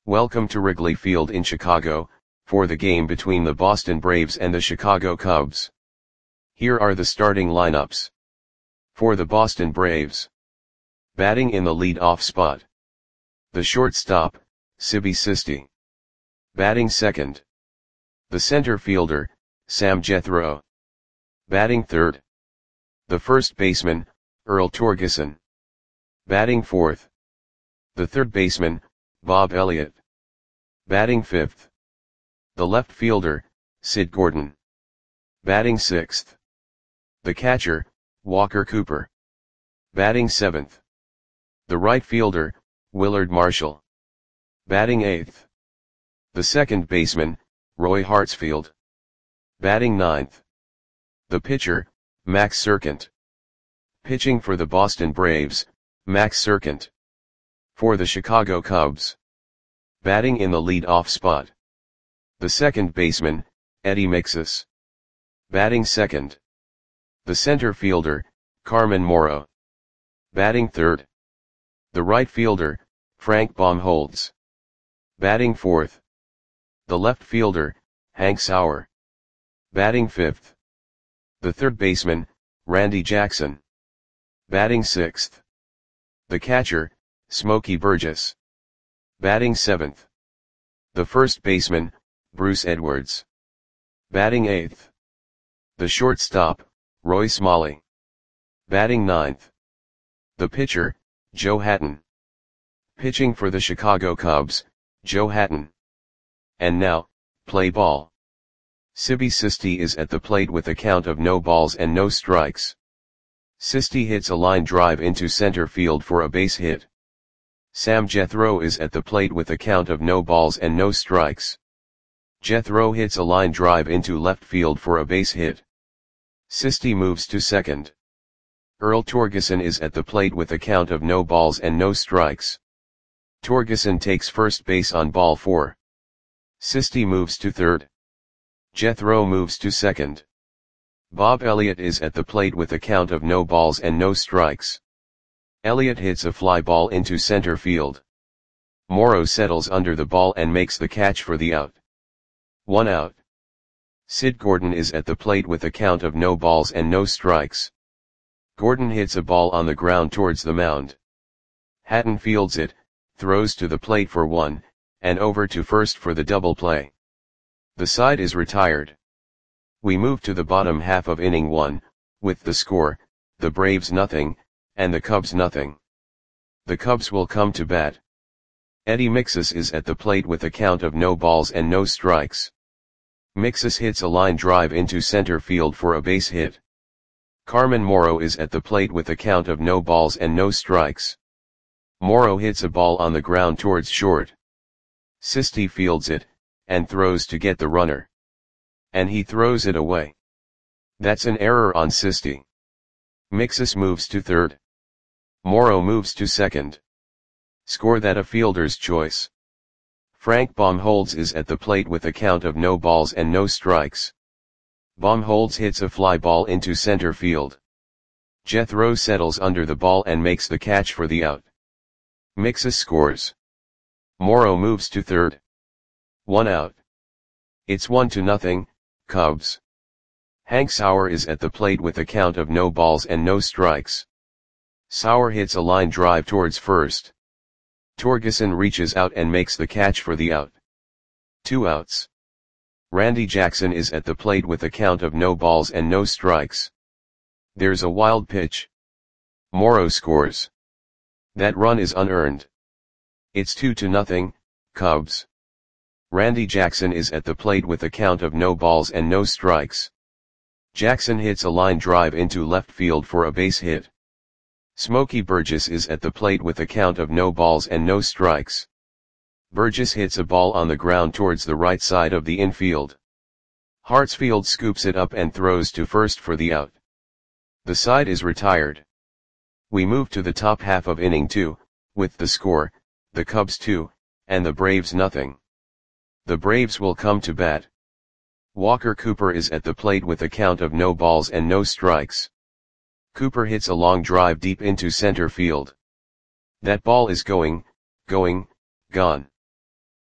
Welcome to Wrigley Field in Chicago, for the game between the Boston Braves and the Chicago Cubs. Here are the starting lineups. For the Boston Braves. Batting in the lead-off spot. The shortstop, Sibi Sisti. Batting second. The center fielder, Sam Jethro. Batting third. The first baseman, Earl Torgeson. Batting fourth. The third baseman, Bob Elliott. Batting fifth. The left fielder, Sid Gordon. Batting sixth. The catcher, Walker Cooper. Batting seventh. The right fielder, Willard Marshall. Batting eighth. The second baseman, Roy Hartsfield. Batting ninth. The pitcher, Max Serkent. Pitching for the Boston Braves, Max Serkent. For the Chicago Cubs. Batting in the lead-off spot. The second baseman, Eddie Mixas. Batting second. The center fielder, Carmen Morrow. Batting third. The right fielder, Frank Baumholtz. Batting fourth. The left fielder, Hank Sauer. Batting fifth. The third baseman, Randy Jackson. Batting sixth. The catcher, Smokey Burgess. Batting seventh. The first baseman, Bruce Edwards. Batting eighth. The shortstop, Roy Smalley. Batting ninth. The pitcher, Joe Hatton. Pitching for the Chicago Cubs, Joe Hatton. And now, play ball. Sibi Sisti is at the plate with a count of no balls and no strikes. Sisti hits a line drive into center field for a base hit. Sam Jethro is at the plate with a count of no balls and no strikes. Jethro hits a line drive into left field for a base hit. Sisti moves to second. Earl Torgeson is at the plate with a count of no balls and no strikes. Torgeson takes first base on ball 4. Sisti moves to third. Jethro moves to second. Bob Elliott is at the plate with a count of no balls and no strikes. Elliott hits a fly ball into center field. Morrow settles under the ball and makes the catch for the out. 1 out. Sid Gordon is at the plate with a count of no balls and no strikes. Gordon hits a ball on the ground towards the mound. Hatton fields it, throws to the plate for 1, and over to first for the double play. The side is retired. We move to the bottom half of inning 1, with the score, the Braves nothing, and the Cubs nothing. The Cubs will come to bat. Eddie Mixas is at the plate with a count of no balls and no strikes. Mixas hits a line drive into center field for a base hit. Carmen Morrow is at the plate with a count of no balls and no strikes. Morrow hits a ball on the ground towards short. Sisti fields it, and throws to get the runner. And he throws it away. That's an error on Sisti. Mixas moves to third. Morrow moves to second. Score that a fielder's choice. Frank Baumholtz is at the plate with a count of no balls and no strikes. Baumholtz hits a fly ball into center field. Jethro settles under the ball and makes the catch for the out. Mixas scores. Morrow moves to third. 1 out. It's 1-0, Cubs. Hank Sauer is at the plate with a count of no balls and no strikes. Sauer hits a line drive towards first. Torgeson reaches out and makes the catch for the out. 2 outs. Randy Jackson is at the plate with a count of no balls and no strikes. There's a wild pitch. Morrow scores. That run is unearned. It's 2-0, Cubs. Randy Jackson is at the plate with a count of no balls and no strikes. Jackson hits a line drive into left field for a base hit. Smokey Burgess is at the plate with a count of no balls and no strikes. Burgess hits a ball on the ground towards the right side of the infield. Hartsfield scoops it up and throws to first for the out. The side is retired. We move to the top half of inning 2, with the score, the Cubs 2, and the Braves nothing. The Braves will come to bat. Walker Cooper is at the plate with a count of no balls and no strikes. Cooper hits a long drive deep into center field. That ball is gone.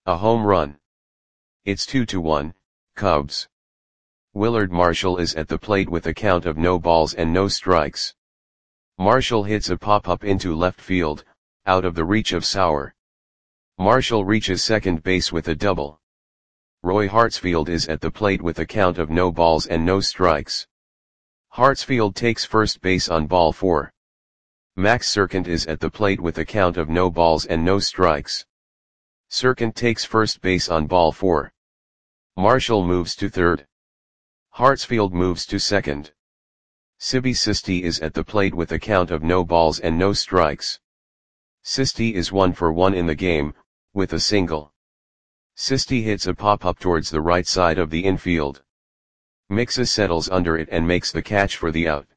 A home run. It's 2-1, Cubs. Willard Marshall is at the plate with a count of no balls and no strikes. Marshall hits a pop-up into left field, out of the reach of Sauer. Marshall reaches second base with a double. Roy Hartsfield is at the plate with a count of no balls and no strikes. Hartsfield takes first base on ball 4. Max Serkant is at the plate with a count of no balls and no strikes. Serkant takes first base on ball 4. Marshall moves to third. Hartsfield moves to second. Sibi Sisti is at the plate with a count of no balls and no strikes. Sisti is 1 for 1 in the game, with a single. Sisti hits a pop-up towards the right side of the infield. Mixes settles under it and makes the catch for the out.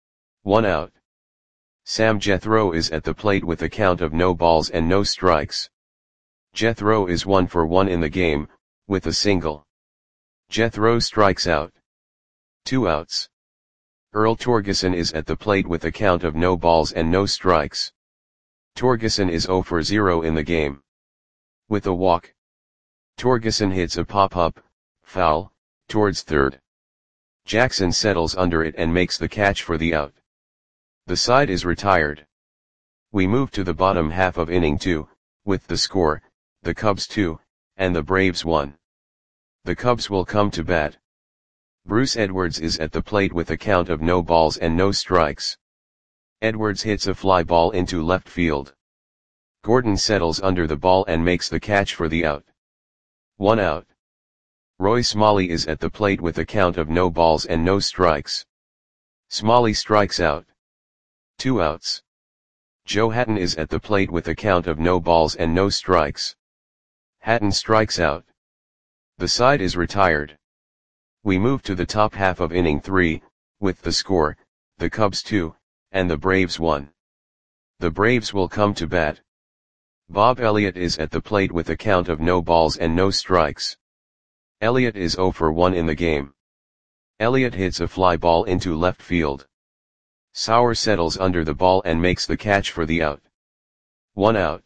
1 out. Sam Jethro is at the plate with a count of no balls and no strikes. Jethro is 1 for 1 in the game, with a single. Jethro strikes out. 2 outs. Earl Torgeson is at the plate with a count of no balls and no strikes. Torgeson is 0 for 0 in the game. With a walk. Torgeson hits a pop-up, foul, towards third. Jackson settles under it and makes the catch for the out. The side is retired. We move to the bottom half of inning 2, with the score, the Cubs 2, and the Braves 1. The Cubs will come to bat. Bruce Edwards is at the plate with a count of no balls and no strikes. Edwards hits a fly ball into left field. Gordon settles under the ball and makes the catch for the out. 1 out. Roy Smalley is at the plate with a count of no balls and no strikes. Smalley strikes out. 2 outs. Joe Hatton is at the plate with a count of no balls and no strikes. Hatton strikes out. The side is retired. We move to the top half of inning 3, with the score, the Cubs 2, and the Braves 1. The Braves will come to bat. Bob Elliott is at the plate with a count of no balls and no strikes. Elliott is 0 for 1 in the game. Elliott hits a fly ball into left field. Sauer settles under the ball and makes the catch for the out. 1 out.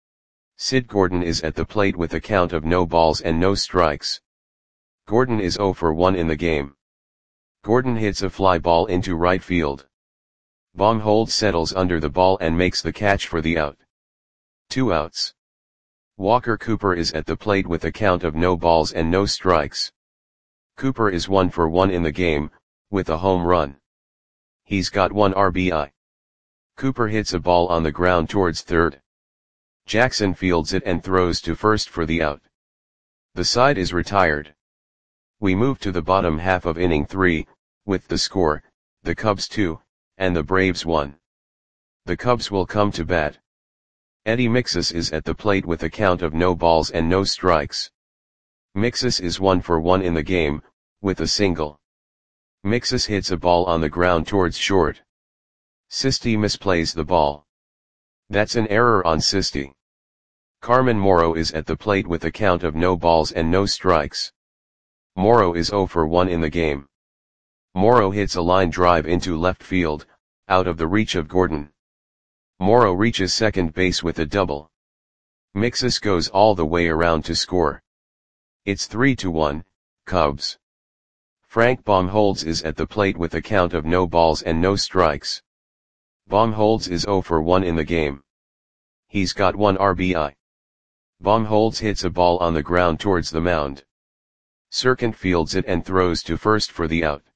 Sid Gordon is at the plate with a count of no balls and no strikes. Gordon is 0 for 1 in the game. Gordon hits a fly ball into right field. Baumholtz settles under the ball and makes the catch for the out. 2 outs. Walker Cooper is at the plate with a count of no balls and no strikes. Cooper is 1 for 1 in the game, with a home run. He's got 1 RBI. Cooper hits a ball on the ground towards third. Jackson fields it and throws to first for the out. The side is retired. We move to the bottom half of inning 3, with the score, the Cubs 2, and the Braves 1. The Cubs will come to bat. Eddie Mixus is at the plate with a count of no balls and no strikes. Mixus is 1 for 1 in the game, with a single. Mixus hits a ball on the ground towards short. Sisti misplays the ball. That's an error on Sisti. Carmen Morrow is at the plate with a count of no balls and no strikes. Morrow is 0 for 1 in the game. Morrow hits a line drive into left field, out of the reach of Gordon. Morrow reaches second base with a double. Mixus goes all the way around to score. It's 3-1, Cubs. Frank Baumholtz is at the plate with a count of no balls and no strikes. Baumholtz is 0 for 1 in the game. He's got 1 RBI. Baumholtz hits a ball on the ground towards the mound. Serkant fields it and throws to first for the out.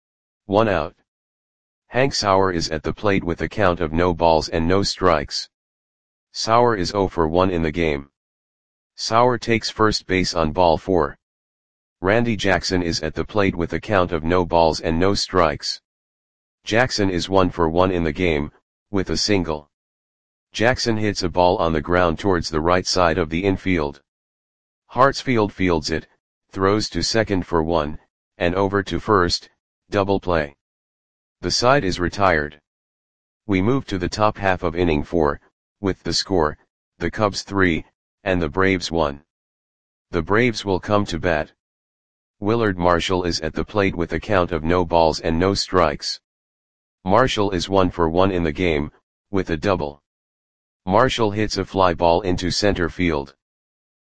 1 out. Hank Sauer is at the plate with a count of no balls and no strikes. Sauer is 0 for 1 in the game. Sauer takes first base on ball 4. Randy Jackson is at the plate with a count of no balls and no strikes. Jackson is 1 for 1 in the game, with a single. Jackson hits a ball on the ground towards the right side of the infield. Hartsfield fields it, throws to second for 1, and over to first, double play. The side is retired. We move to the top half of inning 4, with the score, the Cubs 3, and the Braves 1. The Braves will come to bat. Willard Marshall is at the plate with a count of no balls and no strikes. Marshall is 1 for 1 in the game, with a double. Marshall hits a fly ball into center field.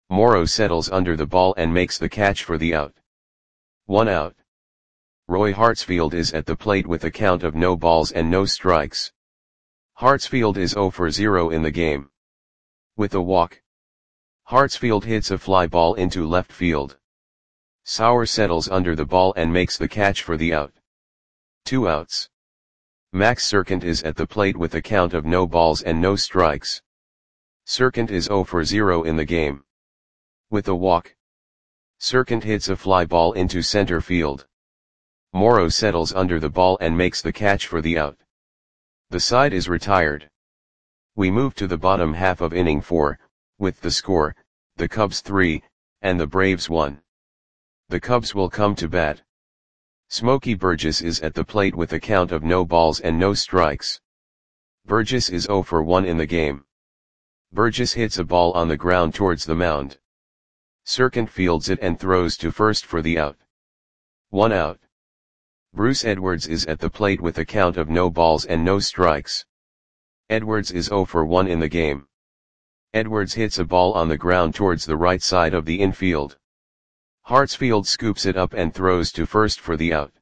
Morrow settles under the ball and makes the catch for the out. 1 out. Roy Hartsfield is at the plate with a count of no balls and no strikes. Hartsfield is 0 for 0 in the game. With a walk, Hartsfield hits a fly ball into left field. Sauer settles under the ball and makes the catch for the out. 2 outs. Max Serkant is at the plate with a count of no balls and no strikes. Serkant is 0 for 0 in the game. With a walk, Serkant hits a fly ball into center field. Morrow settles under the ball and makes the catch for the out. The side is retired. We move to the bottom half of inning 4, with the score, the Cubs 3, and the Braves 1. The Cubs will come to bat. Smokey Burgess is at the plate with a count of no balls and no strikes. Burgess is 0 for 1 in the game. Burgess hits a ball on the ground towards the mound. Serkant fields it and throws to first for the out. 1 out. Bruce Edwards is at the plate with a count of no balls and no strikes. Edwards is 0 for 1 in the game. Edwards hits a ball on the ground towards the right side of the infield. Hartsfield scoops it up and throws to first for the out.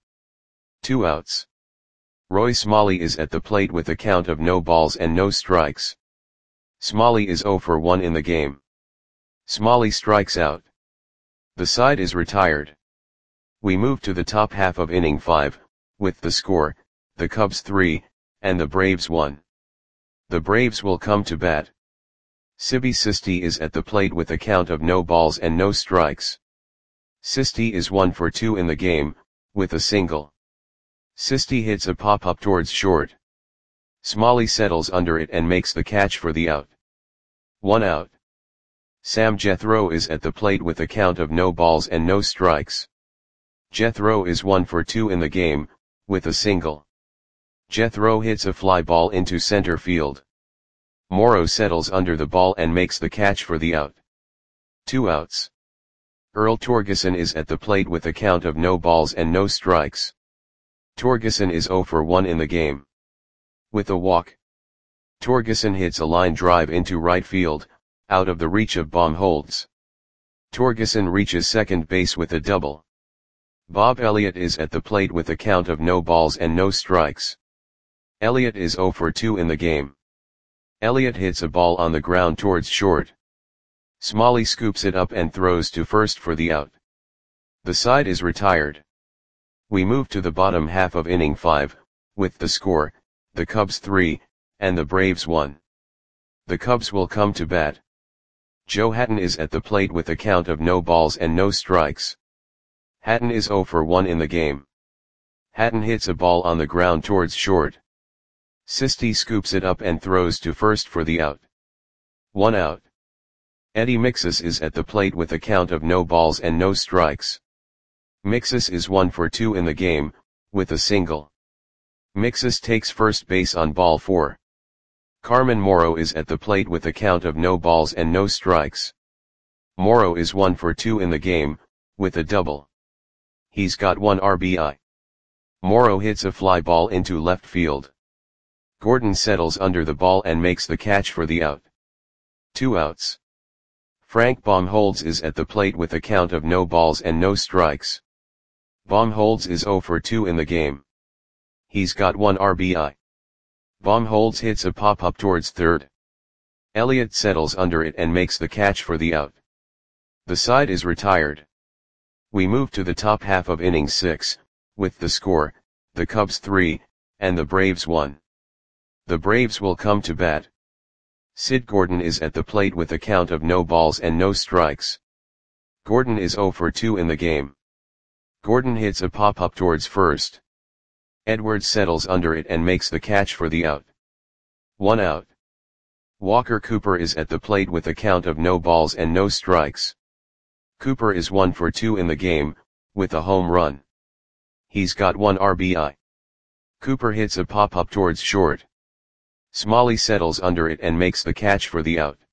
2 outs. Roy Smalley is at the plate with a count of no balls and no strikes. Smalley is 0 for 1 in the game. Smalley strikes out. The side is retired. We move to the top half of inning 5, with the score, the Cubs 3, and the Braves 1. The Braves will come to bat. Sibby Sisti is at the plate with a count of no balls and no strikes. Sisti is 1 for 2 in the game, with a single. Sisti hits a pop-up towards short. Smalley settles under it and makes the catch for the out. 1 out. Sam Jethro is at the plate with a count of no balls and no strikes. Jethro is 1 for 2 in the game, with a single. Jethro hits a fly ball into center field. Morrow settles under the ball and makes the catch for the out. 2 outs. Earl Torgeson is at the plate with a count of no balls and no strikes. Torgeson is 0 for 1 in the game. With a walk, Torgeson hits a line drive into right field, out of the reach of Baumholtz. Torgeson reaches second base with a double. Bob Elliott is at the plate with a count of no balls and no strikes. Elliott is 0 for 2 in the game. Elliott hits a ball on the ground towards short. Smalley scoops it up and throws to first for the out. The side is retired. We move to the bottom half of inning 5, with the score, the Cubs 3, and the Braves 1. The Cubs will come to bat. Joe Hatton is at the plate with a count of no balls and no strikes. Hatton is 0 for 1 in the game. Hatton hits a ball on the ground towards short. Sisti scoops it up and throws to first for the out. 1 out. Eddie Mixus is at the plate with a count of no balls and no strikes. Mixus is 1 for 2 in the game, with a single. Mixus takes first base on ball 4. Carmen Morrow is at the plate with a count of no balls and no strikes. Morrow is 1 for 2 in the game, with a double. He's got 1 RBI. Morrow hits a fly ball into left field. Gordon settles under the ball and makes the catch for the out. 2 outs. Frank Baumholtz is at the plate with a count of no balls and no strikes. Baumholtz is 0 for 2 in the game. He's got 1 RBI. Baumholtz hits a pop-up towards third. Elliott settles under it and makes the catch for the out. The side is retired. We move to the top half of inning 6, with the score, the Cubs 3, and the Braves 1. The Braves will come to bat. Sid Gordon is at the plate with a count of no balls and no strikes. Gordon is 0 for 2 in the game. Gordon hits a pop-up towards first. Edwards settles under it and makes the catch for the out. 1 out. Walker Cooper is at the plate with a count of no balls and no strikes. Cooper is 1 for 2 in the game, with a home run. He's got 1 RBI. Cooper hits a pop-up towards short. Smalley settles under it and makes the catch for the out.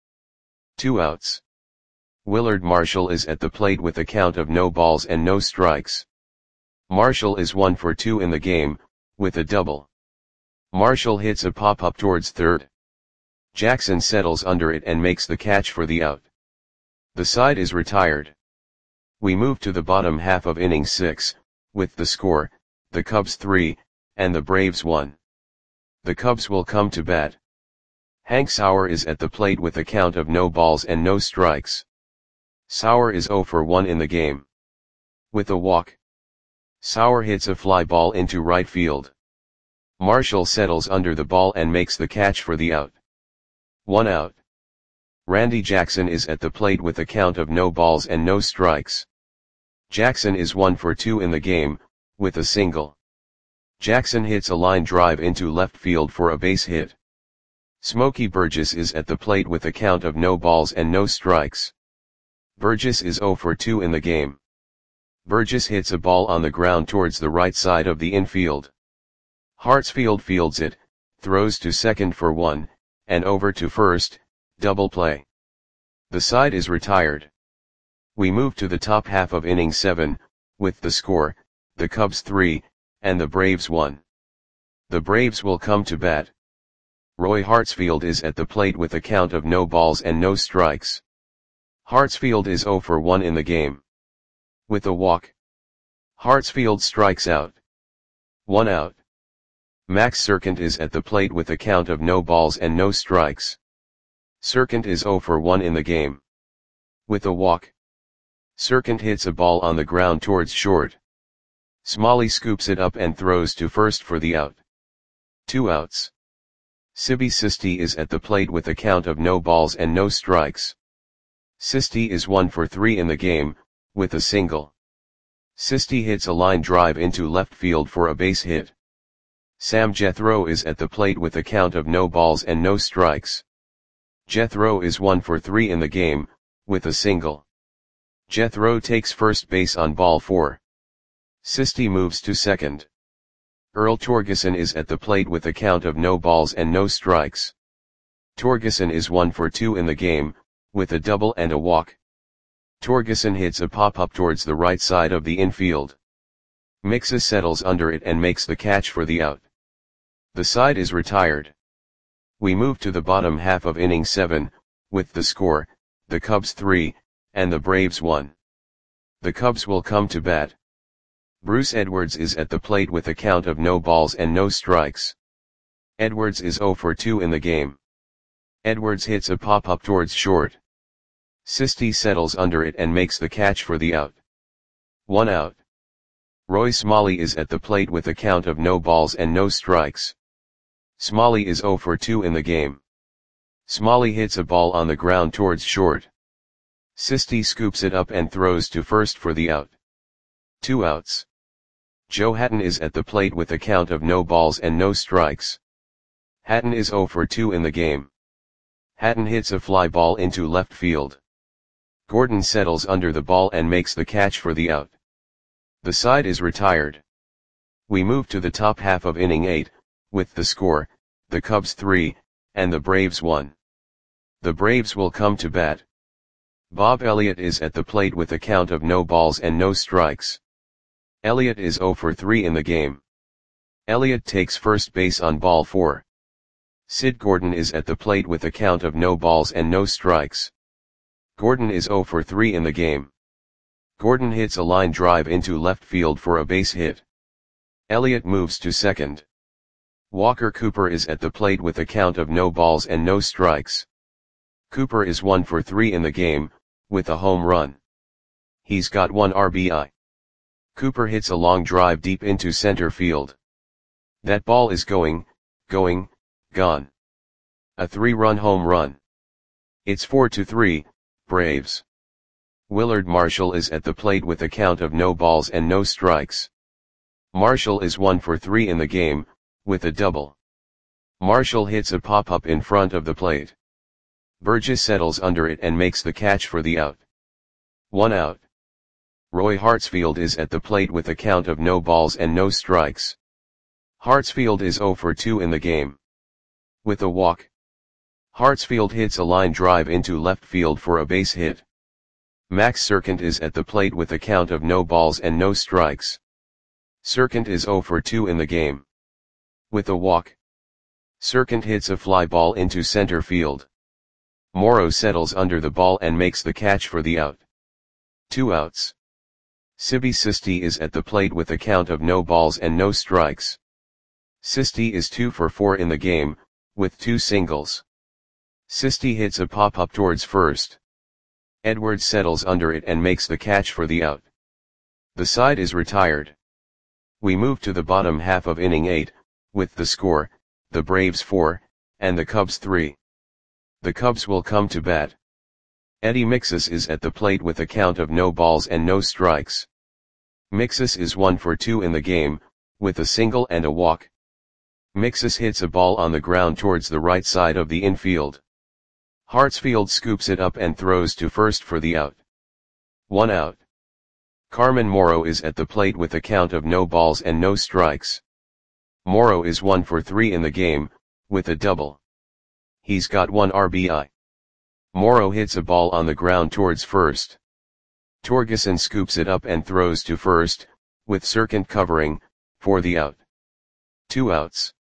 2 outs. Willard Marshall is at the plate with a count of no balls and no strikes. Marshall is 1 for 2 in the game, with a double. Marshall hits a pop-up towards third. Jackson settles under it and makes the catch for the out. The side is retired. We move to the bottom half of inning 6, with the score, the Cubs 3, and the Braves 1. The Cubs will come to bat. Hank Sauer is at the plate with a count of no balls and no strikes. Sauer is 0 for 1 in the game. With a walk, Sauer hits a fly ball into right field. Marshall settles under the ball and makes the catch for the out. 1 out. Randy Jackson is at the plate with a count of no balls and no strikes. Jackson is 1 for 2 in the game, with a single. Jackson hits a line drive into left field for a base hit. Smokey Burgess is at the plate with a count of no balls and no strikes. Burgess is 0 for 2 in the game. Burgess hits a ball on the ground towards the right side of the infield. Hartsfield fields it, throws to second for 1, and over to first, double play. The side is retired. We move to the top half of inning 7, with the score, the Cubs 3, and the Braves 1. The Braves will come to bat. Roy Hartsfield is at the plate with a count of no balls and no strikes. Hartsfield is 0 for 1 in the game. With a walk, Hartsfield strikes out. 1 out. Max Serkant is at the plate with a count of no balls and no strikes. Serkant is 0 for 1 in the game. With a walk, Serkant hits a ball on the ground towards short. Smalley scoops it up and throws to first for the out. 2 outs. Sibby Sisti is at the plate with a count of no balls and no strikes. Sisti is 1 for 3 in the game, with a single. Sisti hits a line drive into left field for a base hit. Sam Jethro is at the plate with a count of no balls and no strikes. Jethro is 1 for 3 in the game, with a single. Jethro takes first base on ball 4. Sisti moves to second. Earl Torgeson is at the plate with a count of no balls and no strikes. Torgeson is 1 for 2 in the game, with a double and a walk. Torgeson hits a pop-up towards the right side of the infield. Mixa settles under it and makes the catch for the out. The side is retired. We move to the bottom half of inning 7, with the score, the Cubs 3, and the Braves 1. The Cubs will come to bat. Bruce Edwards is at the plate with a count of no balls and no strikes. Edwards is 0 for 2 in the game. Edwards hits a pop-up towards short. Sisti settles under it and makes the catch for the out. 1 out. Roy Smalley is at the plate with a count of no balls and no strikes. Smalley is 0 for 2 in the game. Smalley hits a ball on the ground towards short. Sisti scoops it up and throws to first for the out. 2 outs. Joe Hatton is at the plate with a count of no balls and no strikes. Hatton is 0 for 2 in the game. Hatton hits a fly ball into left field. Gordon settles under the ball and makes the catch for the out. The side is retired. We move to the top half of inning 8, with the score, the Cubs 3, and the Braves 1. The Braves will come to bat. Bob Elliott is at the plate with a count of no balls and no strikes. Elliott is 0 for 3 in the game. Elliott takes first base on ball 4. Sid Gordon is at the plate with a count of no balls and no strikes. Gordon is 0 for 3 in the game. Gordon hits a line drive into left field for a base hit. Elliott moves to second. Walker Cooper is at the plate with a count of no balls and no strikes. Cooper is 1 for 3 in the game, with a home run. He's got 1 RBI. Cooper hits a long drive deep into center field. That ball is going, gone. A 3-run home run. It's 4-3, Braves. Willard Marshall is at the plate with a count of no balls and no strikes. Marshall is 1 for 3 in the game, with a double. Marshall hits a pop-up in front of the plate. Burgess settles under it and makes the catch for the out. 1 out. Roy Hartsfield is at the plate with a count of no balls and no strikes. Hartsfield is 0 for 2 in the game. With a walk, Hartsfield hits a line drive into left field for a base hit. Max Serkant is at the plate with a count of no balls and no strikes. Serkant is 0 for 2 in the game. With a walk, Serkant hits a fly ball into center field. Morrow settles under the ball and makes the catch for the out. 2 outs. Sibi Sisti is at the plate with a count of no balls and no strikes. Sisti is 2 for 4 in the game, with 2 singles. Sisti hits a pop-up towards first. Edwards settles under it and makes the catch for the out. The side is retired. We move to the bottom half of inning 8, with the score, the Braves 4, and the Cubs 3. The Cubs will come to bat. Eddie Mixas is at the plate with a count of no balls and no strikes. Mixas is 1 for 2 in the game, with a single and a walk. Mixas hits a ball on the ground towards the right side of the infield. Hartsfield scoops it up and throws to first for the out. 1 out. Carmen Morrow is at the plate with a count of no balls and no strikes. Morrow is 1 for 3 in the game, with a double. He's got 1 RBI. Morrow hits a ball on the ground towards first. Torgeson scoops it up and throws to first, with Serkant covering, for the out. 2 outs.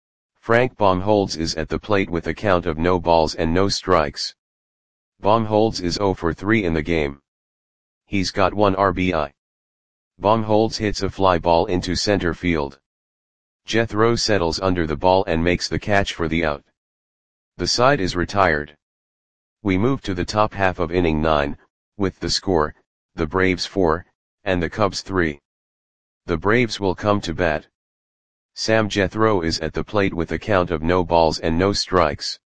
Frank Baumholz is at the plate with a count of no balls and no strikes. Baumholz is 0 for 3 in the game. He's got 1 RBI. Baumholz hits a fly ball into center field. Jethro settles under the ball and makes the catch for the out. The side is retired. We move to the top half of inning 9, with the score, the Braves 4, and the Cubs 3. The Braves will come to bat. Sam Jethro is at the plate with a count of no balls and no strikes.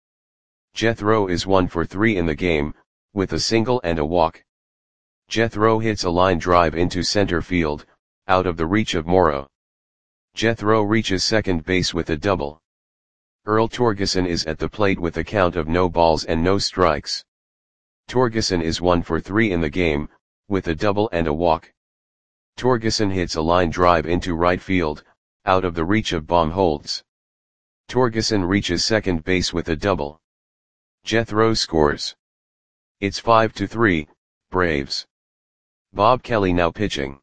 Jethro is 1 for 3 in the game, with a single and a walk. Jethro hits a line drive into center field, out of the reach of Morrow. Jethro reaches second base with a double. Earl Torgeson is at the plate with a count of no balls and no strikes. Torgeson is 1 for 3 in the game, with a double and a walk. Torgeson hits a line drive into right field, out of the reach of Baumholz. Torgeson reaches second base with a double. Jethro scores. It's 5-3, Braves. Bob Kelly now pitching.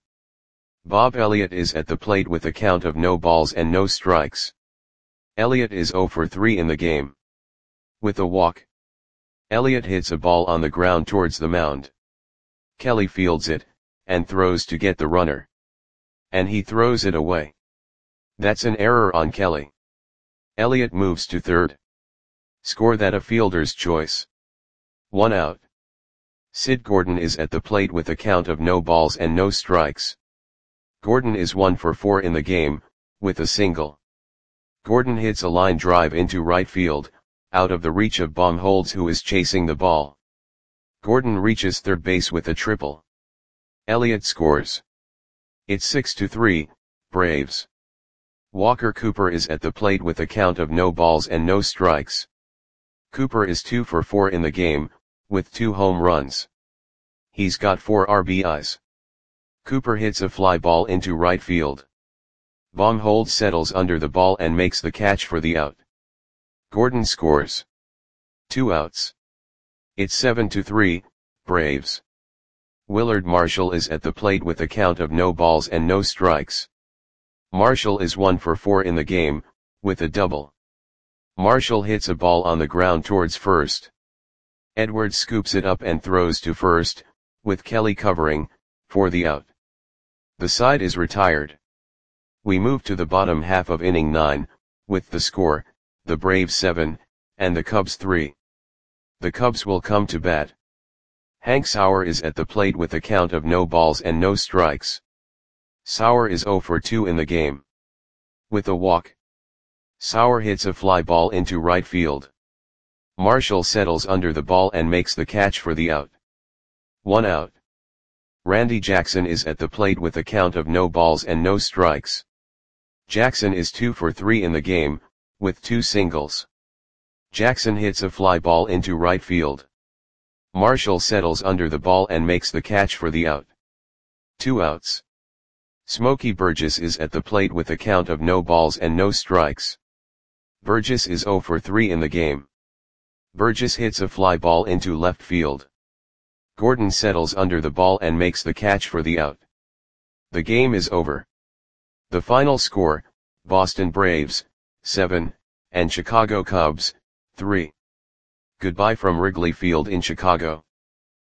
Bob Elliott is at the plate with a count of no balls and no strikes. Elliott is 0 for 3 in the game. With a walk. Elliott hits a ball on the ground towards the mound. Kelly fields it, and throws to get the runner. And he throws it away. That's an error on Kelly. Elliott moves to third. Score that a fielder's choice. 1 out. Sid Gordon is at the plate with a count of no balls and no strikes. Gordon is 1 for 4 in the game, with a single. Gordon hits a line drive into right field, out of the reach of Baumholz who is chasing the ball. Gordon reaches third base with a triple. Elliott scores. It's 6-3, Braves. Walker Cooper is at the plate with a count of no balls and no strikes. Cooper is 2 for 4 in the game, with 2 home runs. He's got 4 RBIs. Cooper hits a fly ball into right field. Baumholz settles under the ball and makes the catch for the out. Gordon scores. 2 outs. It's 7-3, Braves. Willard Marshall is at the plate with a count of no balls and no strikes. Marshall is 1 for 4 in the game, with a double. Marshall hits a ball on the ground towards first. Edwards scoops it up and throws to first, with Kelly covering, for the out. The side is retired. We move to the bottom half of inning 9, with the score, the Braves 7, and the Cubs 3. The Cubs will come to bat. Hank Sauer is at the plate with a count of no balls and no strikes. Sauer is 0 for 2 in the game. With a walk. Sauer hits a fly ball into right field. Marshall settles under the ball and makes the catch for the out. 1 out. Randy Jackson is at the plate with a count of no balls and no strikes. Jackson is 2 for 3 in the game, with 2 singles. Jackson hits a fly ball into right field. Marshall settles under the ball and makes the catch for the out. 2 outs. Smokey Burgess is at the plate with a count of no balls and no strikes. Burgess is 0 for 3 in the game. Burgess hits a fly ball into left field. Gordon settles under the ball and makes the catch for the out. The game is over. The final score, Boston Braves, 7, and Chicago Cubs, 3. Goodbye from Wrigley Field in Chicago.